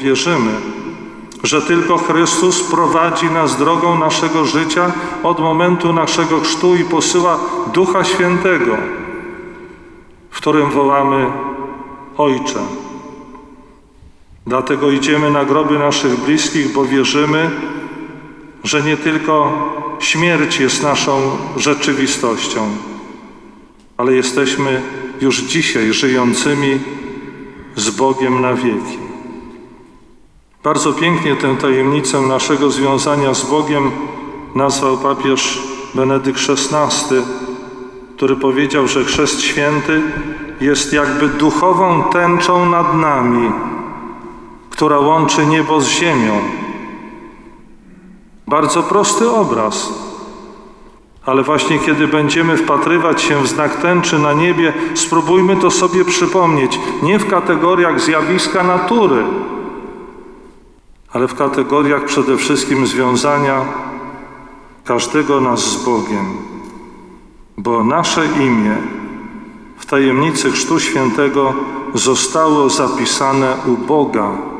wierzymy, że tylko Chrystus prowadzi nas drogą naszego życia od momentu naszego chrztu i posyła Ducha Świętego, w którym wołamy: Ojcze. Dlatego idziemy na groby naszych bliskich, bo wierzymy, że nie tylko śmierć jest naszą rzeczywistością, ale jesteśmy już dzisiaj żyjącymi z Bogiem na wieki. Bardzo pięknie tę tajemnicę naszego związania z Bogiem nazwał papież Benedykt XVI, który powiedział, że Chrzest Święty jest jakby duchową tęczą nad nami, która łączy niebo z ziemią. Bardzo prosty obraz, ale właśnie kiedy będziemy wpatrywać się w znak tęczy na niebie, spróbujmy to sobie przypomnieć, nie w kategoriach zjawiska natury, ale w kategoriach przede wszystkim związania każdego nas z Bogiem. Bo nasze imię w tajemnicy Chrztu Świętego zostało zapisane u Boga